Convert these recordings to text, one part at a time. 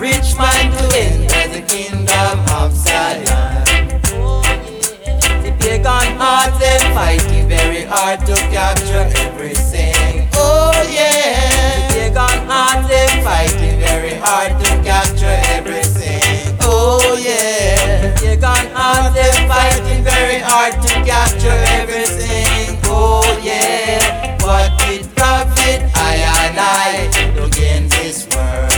rich man to enter the kingdom of Zion. The pagan hearts them fighting very hard to capture everything. Oh yeah. The pagan hearts them fighting very hard to capture everything. Oh yeah. The pagan hearts them fighting very hard to capture everything. Oh yeah. What did profit I and I to gain this world?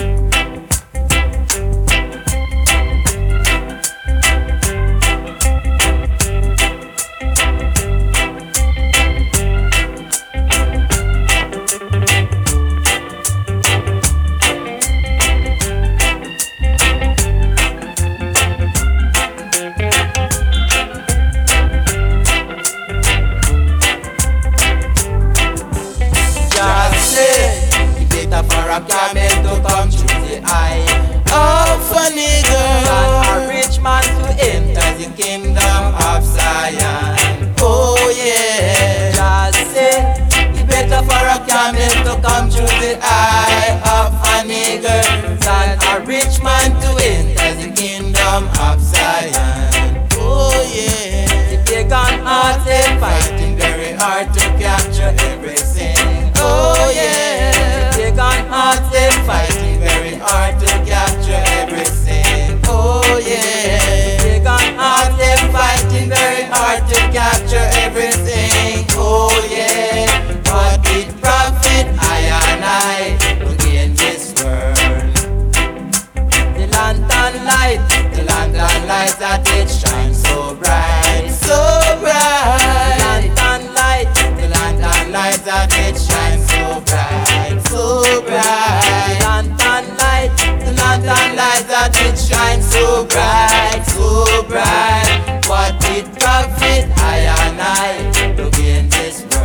For a camel to come through the eye of a nigger, and a rich man to enter the kingdom of Zion. Oh yeah, just say it's better for a camel to come through the eye of a nigger than a rich man to enter the kingdom of Zion. Oh yeah, the pagan hearts they fighting very hard to capture everything. Oh yeah, the pagan hearts they fighting very hard to capture everything. Oh yeah, the pagan hearts they fighting very hard to capture everything. Oh yeah, what did profit I and I to gain this world? The lantern light that it shines so bright, so bright. The lantern light that it shines so bright, so bright. The lantern light that it shines so bright, so bright. What did profit I and I to gain this world?